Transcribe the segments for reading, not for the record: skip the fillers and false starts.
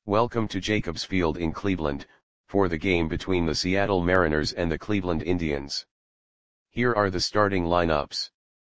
Welcome to Jacobs Field in Cleveland, for the game between the Seattle Mariners and the Cleveland Indians. Here are the starting lineups.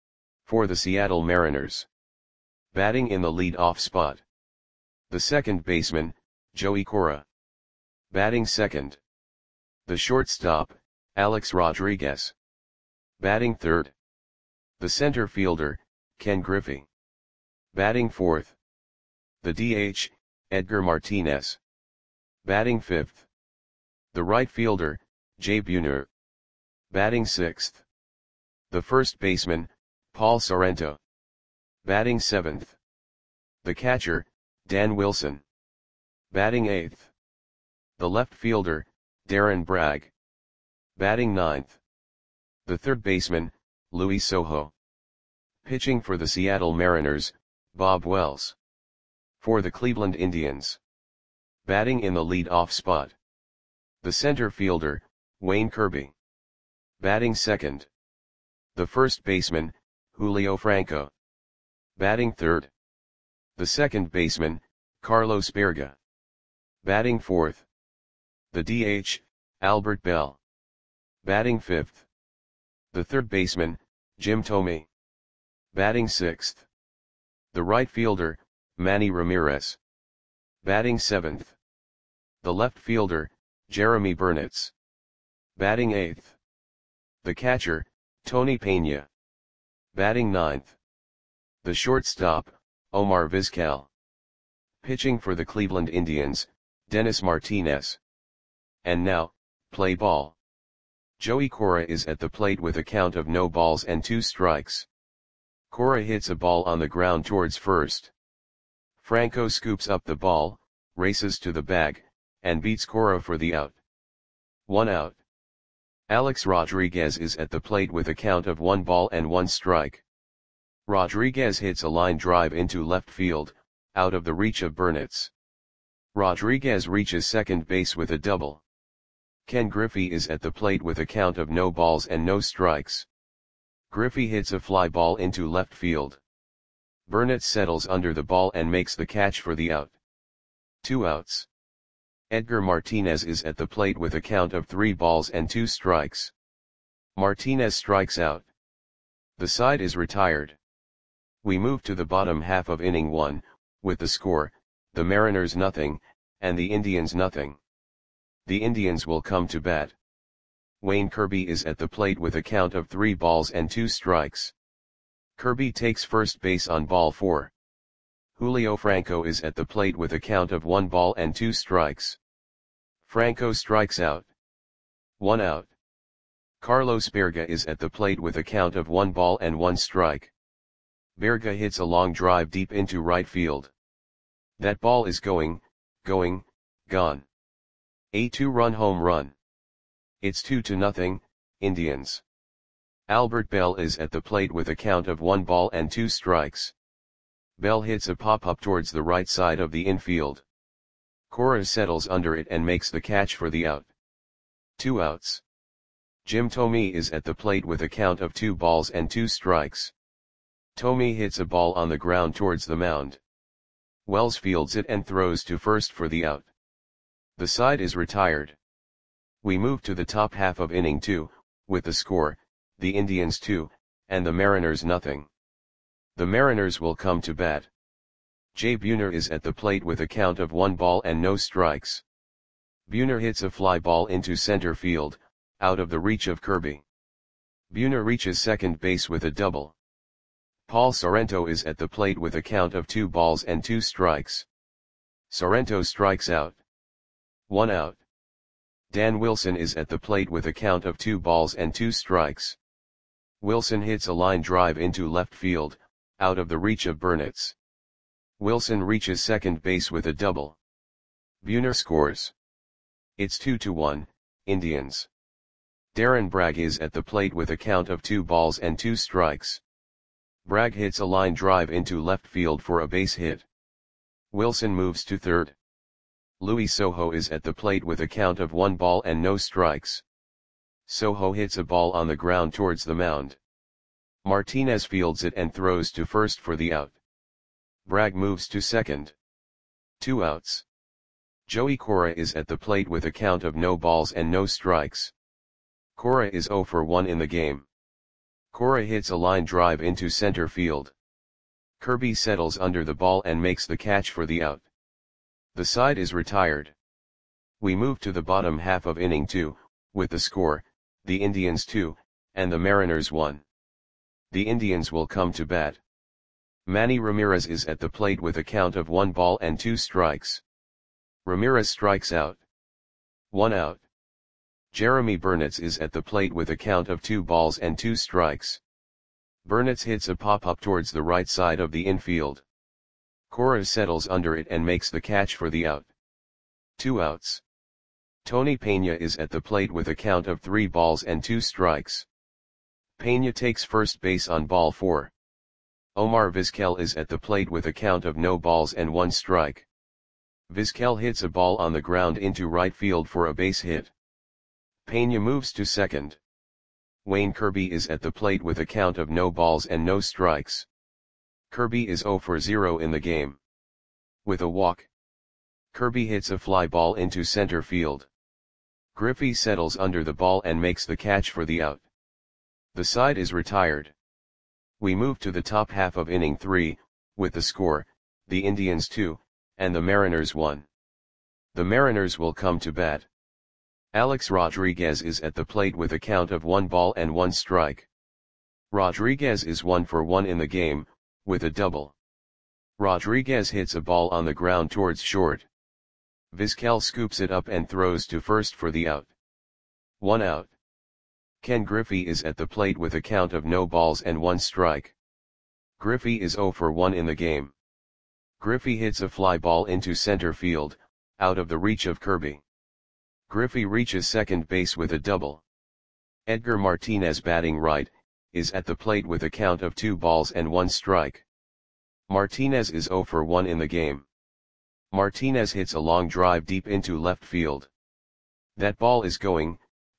For the Seattle Mariners. Batting in the lead-off spot. The second baseman, Joey Cora. Batting second. The shortstop, Alex Rodriguez. Batting third. The center fielder, Ken Griffey. Batting fourth. The DH, Edgar Martinez. Batting fifth. The right fielder, Jay Buhner. Batting sixth. The first baseman, Paul Sorrento. Batting seventh. The catcher, Dan Wilson. Batting eighth. The left fielder, Darren Bragg. Batting ninth. The third baseman, Luis Sojo. Pitching for the Seattle Mariners, Bob Wells. For the Cleveland Indians. Batting in the lead-off spot. The center fielder, Wayne Kirby. Batting second. The first baseman, Julio Franco. Batting third. The second baseman, Carlos Berga. Batting fourth. The DH, Albert Bell. Batting fifth. The third baseman, Jim Thome. Batting sixth. The right fielder, Manny Ramirez. Batting seventh. The left fielder, Jeremy Burnitz. Batting eighth. The catcher, Tony Pena. Batting ninth. The shortstop, Omar Vizquel. Pitching for the Cleveland Indians, Dennis Martinez. And now, play ball. Joey Cora is at the plate with a count of no balls and 2 strikes. Cora hits a ball on the ground towards first. Franco scoops up the ball, races to the bag, and beats Cora for the out. 1 out. Alex Rodriguez is at the plate with a count of 1 ball and 1 strike. Rodriguez hits a line drive into left field, out of the reach of Burnitz. Rodriguez reaches second base with a double. Ken Griffey is at the plate with a count of no balls and no strikes. Griffey hits a fly ball into left field. Burnitz settles under the ball and makes the catch for the out. 2 outs. Edgar Martinez is at the plate with a count of 3 balls and 2 strikes. Martinez strikes out. The side is retired. We move to the bottom half of inning 1, with the score, the Mariners nothing, and the Indians nothing. The Indians will come to bat. Wayne Kirby is at the plate with a count of 3 balls and 2 strikes. Kirby takes first base on ball 4. Julio Franco is at the plate with a count of 1 ball and 2 strikes. Franco strikes out. 1 out. Carlos Berga is at the plate with a count of 1 ball and 1 strike. Berga hits a long drive deep into right field. That ball is gone. A 2-run home run. It's 2-0, Indians. Albert Bell is at the plate with a count of 1 ball and 2 strikes. Bell hits a pop-up towards the right side of the infield. Cora settles under it and makes the catch for the out. 2 outs. Jim Thome is at the plate with a count of 2 balls and 2 strikes. Thome hits a ball on the ground towards the mound. Wells fields it and throws to first for the out. The side is retired. We move to the top half of inning 2, with the score, the Indians 2, and the Mariners nothing. The Mariners will come to bat. Jay Buhner is at the plate with a count of 1 ball and no strikes. Buhner hits a fly ball into center field, out of the reach of Kirby. Buhner reaches second base with a double. Paul Sorrento is at the plate with a count of 2 balls and 2 strikes. Sorrento strikes out. 1 out. Dan Wilson is at the plate with a count of 2 balls and 2 strikes. Wilson hits a line drive into left field, out of the reach of Burnitz. Wilson reaches second base with a double. Buhner scores. It's 2-1, Indians. Darren Bragg is at the plate with a count of 2 balls and 2 strikes. Bragg hits a line drive into left field for a base hit. Wilson moves to third. Luis Sojo is at the plate with a count of 1 ball and no strikes. Sojo hits a ball on the ground towards the mound. Martinez fields it and throws to first for the out. Bragg moves to second. 2 outs. Joey Cora is at the plate with a count of no balls and no strikes. Cora is 0 for 1 in the game. Cora hits a line drive into center field. Kirby settles under the ball and makes the catch for the out. The side is retired. We move to the bottom half of inning 2, with the score, the Indians 2, and the Mariners 1. The Indians will come to bat. Manny Ramirez is at the plate with a count of 1 ball and 2 strikes. Ramirez strikes out. 1 out. Jeremy Burnitz is at the plate with a count of 2 balls and 2 strikes. Burnitz hits a pop-up towards the right side of the infield. Cora settles under it and makes the catch for the out. 2 outs. Tony Peña is at the plate with a count of 3 balls and 2 strikes. Peña takes first base on ball 4. Omar Vizquel is at the plate with a count of no balls and 1 strike. Vizquel hits a ball on the ground into right field for a base hit. Peña moves to second. Wayne Kirby is at the plate with a count of no balls and no strikes. Kirby is 0 for 0 in the game. With a walk, Kirby hits a fly ball into center field. Griffey settles under the ball and makes the catch for the out. The side is retired. We move to the top half of inning 3, with the score, the Indians 2, and the Mariners 1. The Mariners will come to bat. Alex Rodriguez is at the plate with a count of 1 ball and 1 strike. Rodriguez is 1 for 1 in the game, with a double. Rodriguez hits a ball on the ground towards short. Vizquel scoops it up and throws to first for the out. 1 out. Ken Griffey is at the plate with a count of no balls and 1 strike. Griffey is 0 for 1 in the game. Griffey hits a fly ball into center field, out of the reach of Kirby. Griffey reaches second base with a double. Edgar Martinez, batting right, is at the plate with a count of 2 balls and 1 strike. Martinez is 0 for 1 in the game. Martinez hits a long drive deep into left field. That ball is gone.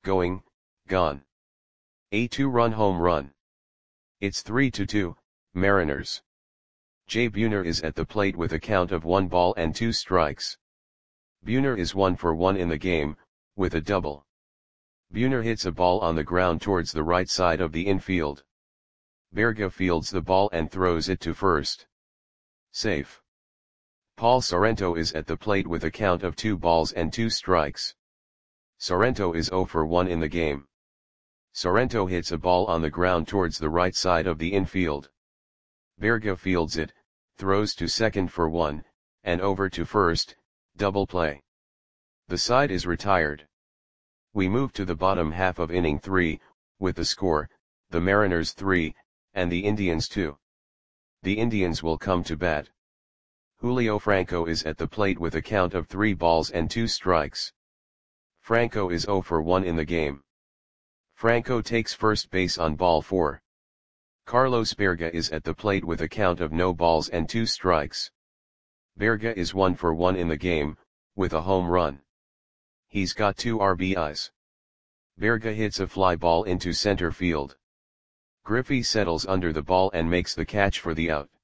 A 2-run home run. It's 3-2, Mariners. Jay Buhner is at the plate with a count of 1 ball and 2 strikes. Buhner is 1 for 1 in the game, with a double. Buhner hits a ball on the ground towards the right side of the infield. Berga fields the ball and throws it to first. Safe. Paul Sorrento is at the plate with a count of 2 balls and 2 strikes. Sorrento is 0 for 1 in the game. Sorrento hits a ball on the ground towards the right side of the infield. Berga fields it, throws to second for 1, and over to first, double play. The side is retired. We move to the bottom half of inning 3, with the score, the Mariners 3, and the Indians 2. The Indians will come to bat. Julio Franco is at the plate with a count of 3 balls and 2 strikes. Franco is 0 for 1 in the game. Franco takes first base on ball 4. Carlos Berga is at the plate with a count of no balls and 2 strikes. Berga is 1 for 1 in the game, with a home run. He's got 2 RBIs. Berga hits a fly ball into center field. Griffey settles under the ball and makes the catch for the out.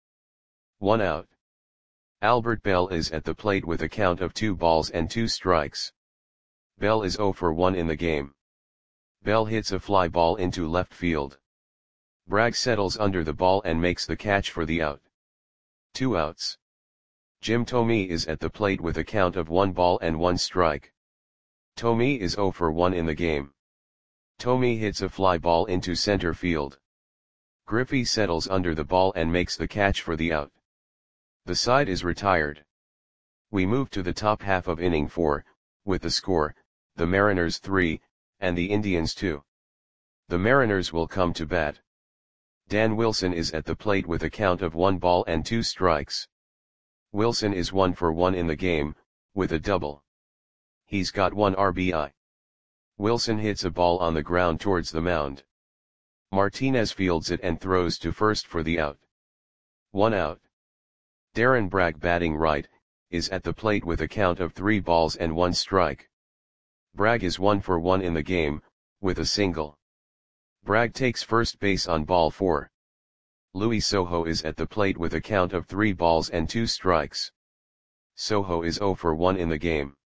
1 out. Albert Bell is at the plate with a count of 2 balls and 2 strikes. Bell is 0 for 1 in the game. Bell hits a fly ball into left field. Bragg settles under the ball and makes the catch for the out. 2 outs. Jim Thome is at the plate with a count of 1 ball and 1 strike. Thome is 0 for 1 in the game. Thome hits a fly ball into center field. Griffey settles under the ball and makes the catch for the out. The side is retired. We move to the top half of inning 4, with the score, the Mariners 3, and the Indians 2. The Mariners will come to bat. Dan Wilson is at the plate with a count of 1 ball and 2 strikes. Wilson is 1 for 1 in the game, with a double. He's got 1 RBI. Wilson hits a ball on the ground towards the mound. Martinez fields it and throws to first for the out. 1 out. Darren Bragg, batting right, is at the plate with a count of 3 balls and 1 strike. Bragg is 1 for 1 in the game, with a single. Bragg takes first base on ball 4. Luis Sojo is at the plate with a count of 3 balls and 2 strikes. Sojo is 0 for 1 in the game.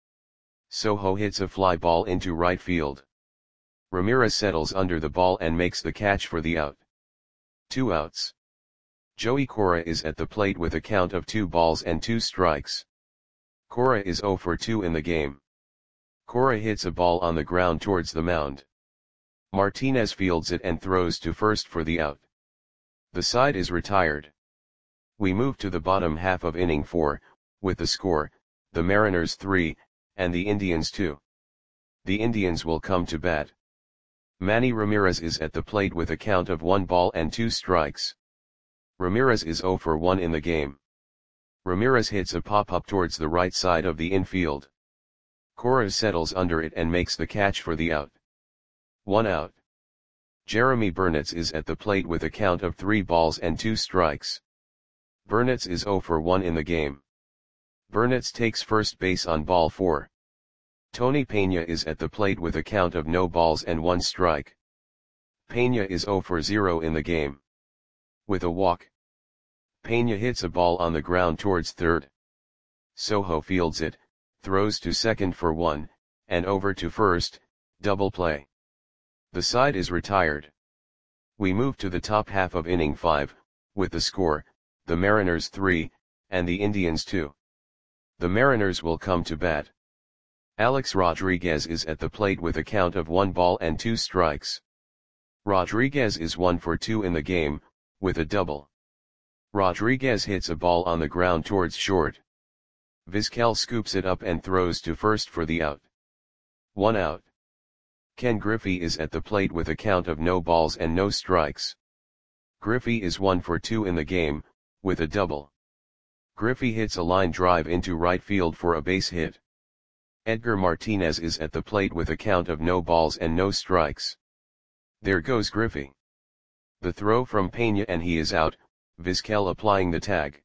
Soho hits a fly ball into right field. Ramirez settles under the ball and makes the catch for the out. 2 outs. Joey Cora is at the plate with a count of 2 balls and 2 strikes. Cora is 0 for 2 in the game. Cora hits a ball on the ground towards the mound. Martinez fields it and throws to first for the out. The side is retired. We move to the bottom half of inning 4, with the score, the Mariners 3, and the Indians 2. The Indians will come to bat. Manny Ramirez is at the plate with a count of 1 ball and 2 strikes. Ramirez is 0 for 1 in the game. Ramirez hits a pop-up towards the right side of the infield. Cora settles under it and makes the catch for the out. 1 out. Jeremy Burnitz is at the plate with a count of 3 balls and 2 strikes. Burnitz is 0 for 1 in the game. Burnitz takes first base on ball 4. Tony Pena is at the plate with a count of no balls and 1 strike. Pena is 0 for 0 in the game. With a walk, Pena hits a ball on the ground towards third. Soho fields it, throws to second for 1, and over to first, double play. The side is retired. We move to the top half of inning 5, with the score, the Mariners 3, and the Indians 2. The Mariners will come to bat. Alex Rodriguez is at the plate with a count of 1 ball and 2 strikes. Rodriguez is 1 for 2 in the game, with a double. Rodriguez hits a ball on the ground towards short. Vizquel scoops it up and throws to first for the out. 1 out. Ken Griffey is at the plate with a count of no balls and no strikes. Griffey is 1 for 2 in the game, with a double. Griffey hits a line drive into right field for a base hit. Edgar Martinez is at the plate with a count of no balls and no strikes. There goes Griffey. The throw from Pena and he is out, Vizquel applying the tag.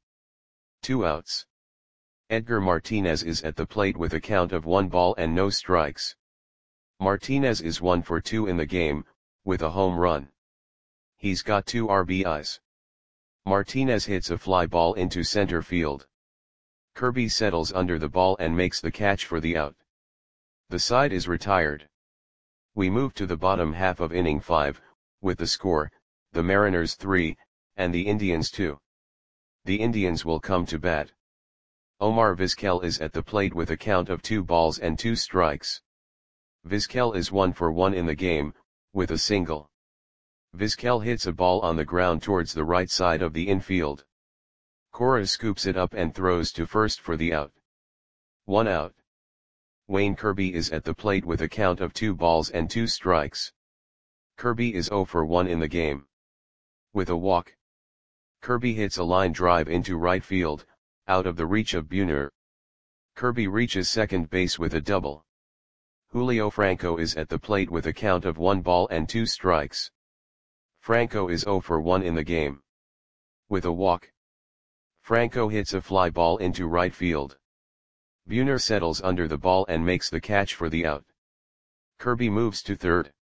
2 outs. Edgar Martinez is at the plate with a count of 1 ball and no strikes. Martinez is 1 for 2 in the game, with a home run. He's got 2 RBIs. Martinez hits a fly ball into center field. Kirby settles under the ball and makes the catch for the out. The side is retired. We move to the bottom half of inning 5, with the score, the Mariners 3, and the Indians 2. The Indians will come to bat. Omar Vizquel is at the plate with a count of 2 balls and 2 strikes. Vizquel is 1 for 1 in the game, with a single. Vizquel hits a ball on the ground towards the right side of the infield. Cora scoops it up and throws to first for the out. 1 out. Wayne Kirby is at the plate with a count of 2 balls and 2 strikes. Kirby is 0 for 1 in the game. With a walk, Kirby hits a line drive into right field, out of the reach of Buhner. Kirby reaches second base with a double. Julio Franco is at the plate with a count of 1 ball and 2 strikes. Franco is 0 for 1 in the game. With a walk, Franco hits a fly ball into right field. Buhner settles under the ball and makes the catch for the out. Kirby moves to third.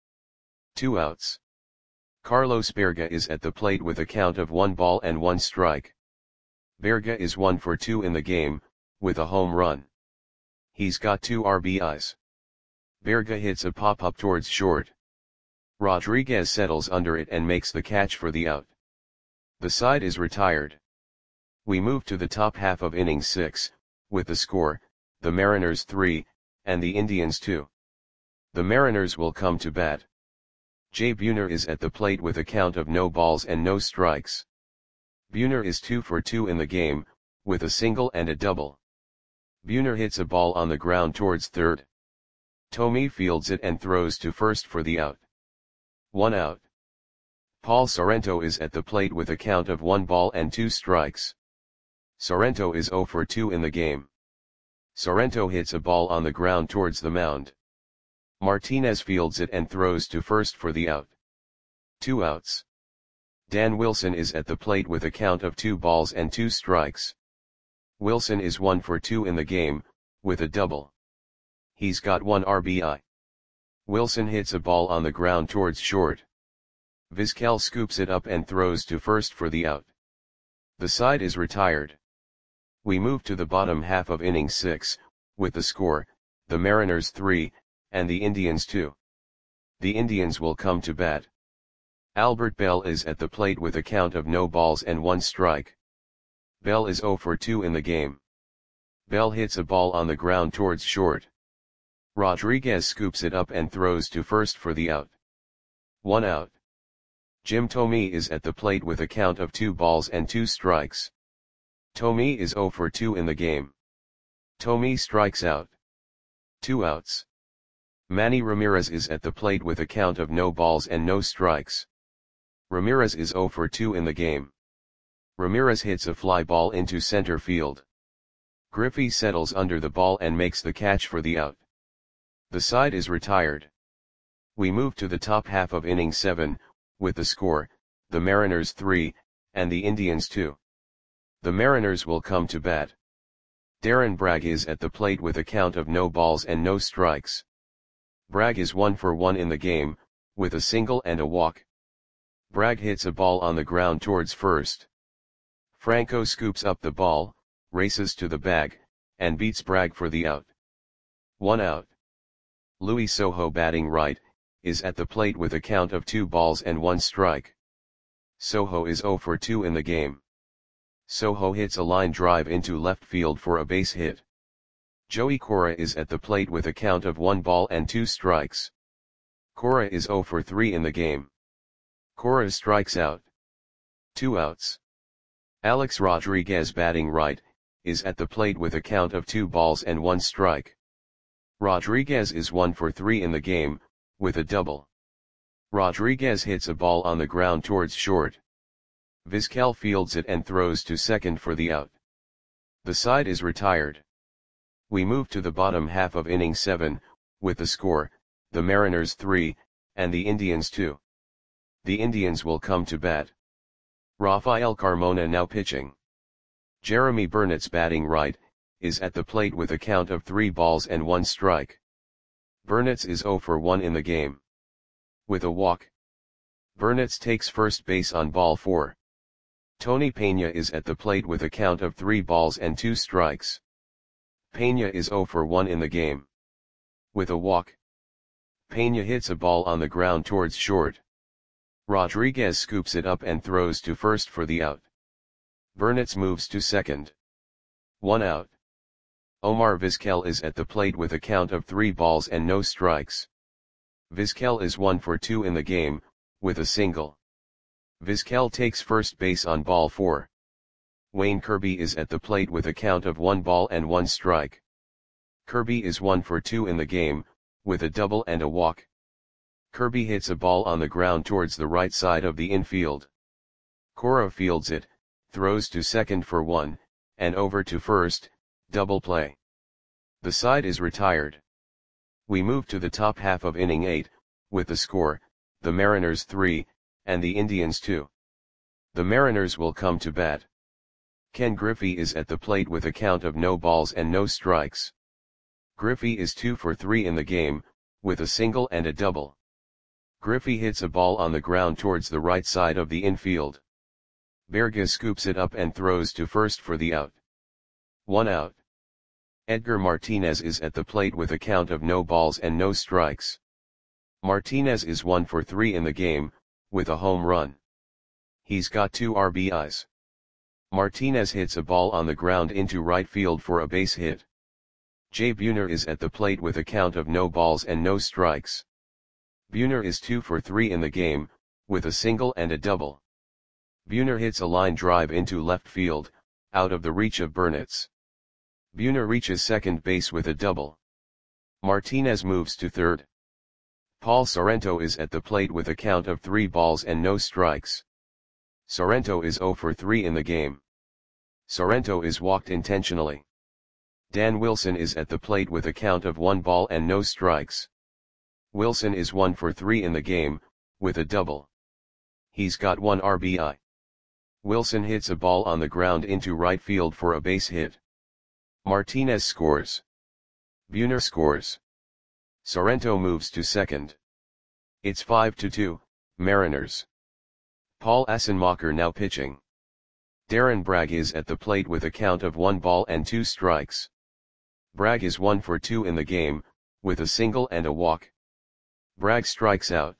2 outs. Carlos Berga is at the plate with a count of 1 ball and 1 strike. Berga is 1 for 2 in the game, with a home run. He's got 2 RBIs. Berga hits a pop-up towards short. Rodriguez settles under it and makes the catch for the out. The side is retired. We move to the top half of inning 6, with the score, the Mariners 3, and the Indians 2. The Mariners will come to bat. Jay Buhner is at the plate with a count of no balls and no strikes. Buhner is 2 for 2 in the game, with a single and a double. Buhner hits a ball on the ground towards third. Tommy fields it and throws to first for the out. 1 out. Paul Sorrento is at the plate with a count of 1 ball and 2 strikes. Sorrento is 0 for 2 in the game. Sorrento hits a ball on the ground towards the mound. Martinez fields it and throws to first for the out. 2 outs. Dan Wilson is at the plate with a count of 2 balls and 2 strikes. Wilson is 1 for 2 in the game, with a double. He's got 1 RBI. Wilson hits a ball on the ground towards short. Vizquel scoops it up and throws to first for the out. The side is retired. We move to the bottom half of inning 6, with the score, the Mariners 3, and the Indians 2. The Indians will come to bat. Albert Bell is at the plate with a count of no balls and 1 strike. Bell is 0 for 2 in the game. Bell hits a ball on the ground towards short. Rodriguez scoops it up and throws to first for the out. 1 out. Jim Thome is at the plate with a count of 2 balls and 2 strikes. Thome is 0 for 2 in the game. Thome strikes out. 2 outs. Manny Ramirez is at the plate with a count of no balls and no strikes. Ramirez is 0 for 2 in the game. Ramirez hits a fly ball into center field. Griffey settles under the ball and makes the catch for the out. The side is retired. We move to the top half of inning 7, with the score, the Mariners 3, and the Indians 2. The Mariners will come to bat. Darren Bragg is at the plate with a count of no balls and no strikes. Bragg is 1 for 1 in the game, with a single and a walk. Bragg hits a ball on the ground towards first. Franco scoops up the ball, races to the bag, and beats Bragg for the out. 1 out. Luis Sojo, batting right, is at the plate with a count of 2 balls and 1 strike. Sojo is 0 for 2 in the game. Sojo hits a line drive into left field for a base hit. Joey Cora is at the plate with a count of 1 ball and 2 strikes. Cora is 0 for 3 in the game. Cora strikes out. 2 outs. Alex Rodriguez, batting right, is at the plate with a count of 2 balls and 1 strike. Rodriguez is 1 for 3 in the game, with a double. Rodriguez hits a ball on the ground towards short. Vizquel fields it and throws to second for the out. The side is retired. We move to the bottom half of inning 7, with the score, the Mariners 3, and the Indians 2. The Indians will come to bat. Rafael Carmona now pitching. Jeremy Burnett's, batting right, is at the plate with a count of 3 balls and 1 strike. Burnett's is 0 for 1 in the game. With a walk. Burnett's takes first base on ball 4. Tony Pena is at the plate with a count of 3 balls and 2 strikes. Pena is 0 for 1 in the game. With a walk. Pena hits a ball on the ground towards short. Rodriguez scoops it up and throws to first for the out. Burnett's moves to second. 1 out. Omar Vizquel is at the plate with a count of 3 balls and no strikes. Vizquel is 1 for 2 in the game, with a single. Vizquel takes first base on ball 4. Wayne Kirby is at the plate with a count of 1 ball and 1 strike. Kirby is 1 for 2 in the game, with a double and a walk. Kirby hits a ball on the ground towards the right side of the infield. Cora fields it, throws to second for 1, and over to first, double play. The side is retired. We move to the top half of inning 8, with the score, the Mariners 3, and the Indians 2. The Mariners will come to bat. Ken Griffey is at the plate with a count of no balls and no strikes. Griffey is 2 for 3 in the game, with a single and a double. Griffey hits a ball on the ground towards the right side of the infield. Berga scoops it up and throws to first for the out. 1 out. Edgar Martinez is at the plate with a count of no balls and no strikes. Martinez is 1 for 3 in the game, with a home run. He's got 2 RBIs. Martinez hits a ball on the ground into right field for a base hit. Jay Buhner is at the plate with a count of no balls and no strikes. Buhner is 2 for 3 in the game, with a single and a double. Buhner hits a line drive into left field, out of the reach of Burnett's. Buhner reaches second base with a double. Martinez moves to third. Paul Sorrento is at the plate with a count of 3 balls and no strikes. Sorrento is 0 for 3 in the game. Sorrento is walked intentionally. Dan Wilson is at the plate with a count of 1 ball and no strikes. Wilson is 1 for 3 in the game, with a double. He's got 1 RBI. Wilson hits a ball on the ground into right field for a base hit. Martinez scores. Buhner scores. Sorrento moves to second. It's 5-2, Mariners. Paul Assenmacher now pitching. Darren Bragg is at the plate with a count of 1 ball and 2 strikes. Bragg is 1 for 2 in the game, with a single and a walk. Bragg strikes out.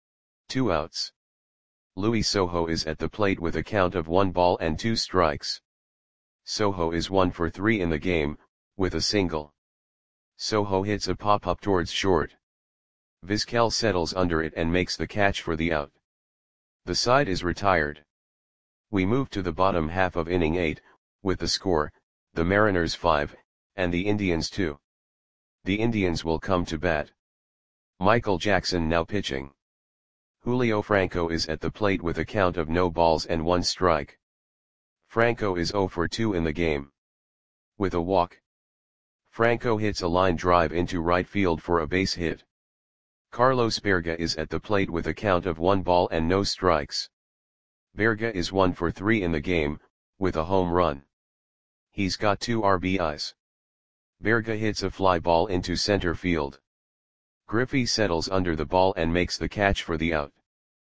2 outs. Louis Soho is at the plate with a count of 1 ball and 2 strikes. Soho is 1 for 3 in the game, with a single. Soho hits a pop-up towards short. Vizquel settles under it and makes the catch for the out. The side is retired. We move to the bottom half of inning 8, with the score, the Mariners 5, and the Indians 2. The Indians will come to bat. Michael Jackson now pitching. Julio Franco is at the plate with a count of no balls and 1 strike. Franco is 0 for 2 in the game. With a walk. Franco hits a line drive into right field for a base hit. Carlos Berga is at the plate with a count of 1 ball and no strikes. Berga is 1 for 3 in the game, with a home run. He's got 2 RBIs. Berga hits a fly ball into center field. Griffey settles under the ball and makes the catch for the out.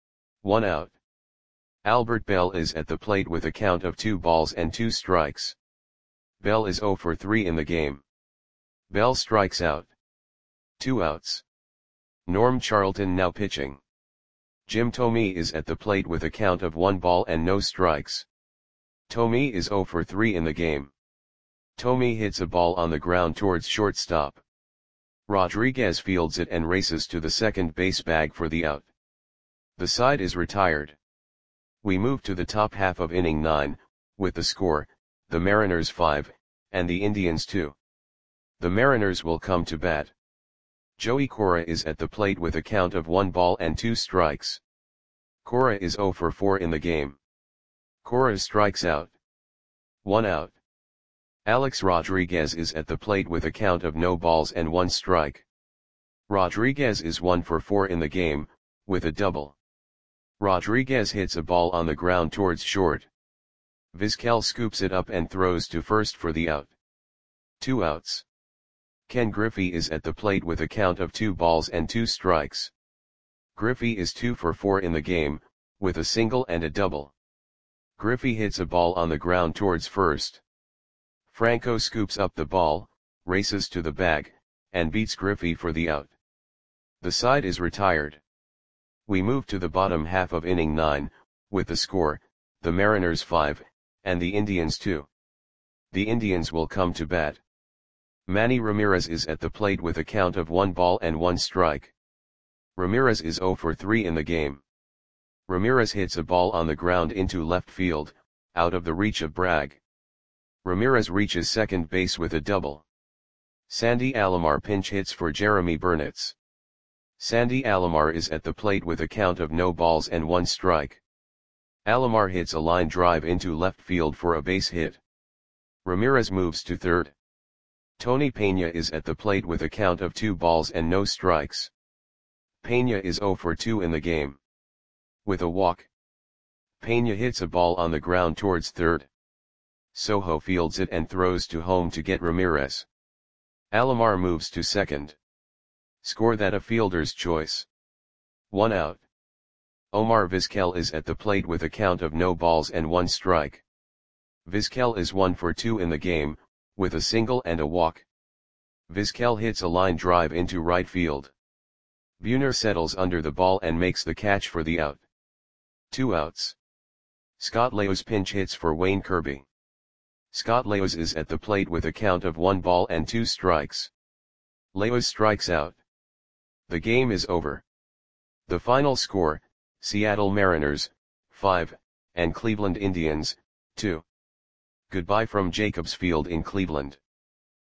1 out. Albert Bell is at the plate with a count of 2 balls and 2 strikes. Bell is 0 for 3 in the game. Bell strikes out. 2 outs. Norm Charlton now pitching. Jim Thome is at the plate with a count of 1 ball and no strikes. Thome is 0 for 3 in the game. Thome hits a ball on the ground towards shortstop. Rodriguez fields it and races to the second base bag for the out. The side is retired. We move to the top half of inning 9, with the score, the Mariners 5, and the Indians 2. The Mariners will come to bat. Joey Cora is at the plate with a count of 1 ball and 2 strikes. Cora is 0 for 4 in the game. Cora strikes out. 1 out. Alex Rodriguez is at the plate with a count of no balls and 1 strike. Rodriguez is 1 for 4 in the game, with a double. Rodriguez hits a ball on the ground towards short. Vizquel scoops it up and throws to first for the out. 2 outs. Ken Griffey is at the plate with a count of 2 balls and 2 strikes. Griffey is 2 for 4 in the game, with a single and a double. Griffey hits a ball on the ground towards first. Franco scoops up the ball, races to the bag, and beats Griffey for the out. The side is retired. We move to the bottom half of inning 9, with the score, the Mariners 5, and the Indians 2. The Indians will come to bat. Manny Ramirez is at the plate with a count of 1 ball and 1 strike. Ramirez is 0 for 3 in the game. Ramirez hits a ball on the ground into left field, out of the reach of Bragg. Ramirez reaches second base with a double. Sandy Alomar pinch hits for Jeremy Burnitz. Sandy Alomar is at the plate with a count of no balls and 1 strike. Alomar hits a line drive into left field for a base hit. Ramirez moves to third. Tony Pena is at the plate with a count of 2 balls and no strikes. Pena is 0 for 2 in the game. With a walk. Pena hits a ball on the ground towards third. Soho fields it and throws to home to get Ramirez. Alomar moves to second. Score that a fielder's choice. 1 out. Omar Vizquel is at the plate with a count of no balls and 1 strike. Vizquel is 1 for 2 in the game, with a single and a walk. Vizquel hits a line drive into right field. Buhner settles under the ball and makes the catch for the out. 2 outs. Scott Leos pinch hits for Wayne Kirby. Scott Leos is at the plate with a count of 1 ball and 2 strikes. Leos strikes out. The game is over. The final score, Seattle Mariners, 5, and Cleveland Indians, 2. Goodbye from Jacobs Field in Cleveland.